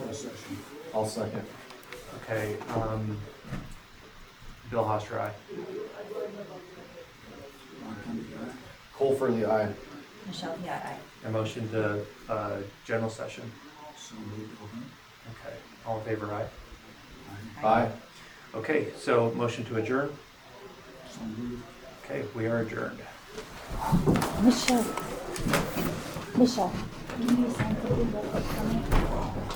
general session. I'll second. Okay, Bill Hoster, aye. Ron Kennedy, aye. Cole Furley, aye. Michelle Piat, aye. A motion to, general session. So moved, open. Okay, all in favor, aye. Aye. Aye. Okay, so motion to adjourn. So moved. Okay, we are adjourned. Michelle, can you sign the book for me?